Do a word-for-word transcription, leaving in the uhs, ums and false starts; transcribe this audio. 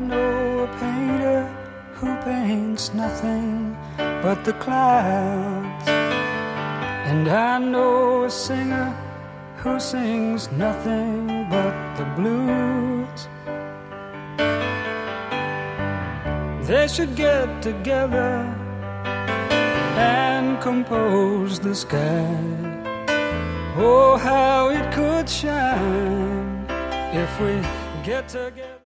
know a painter who paints nothing but the clouds, and I know a singer who sings nothing but the blues. They should get together and compose the sky. Oh, how it could shine if we get together.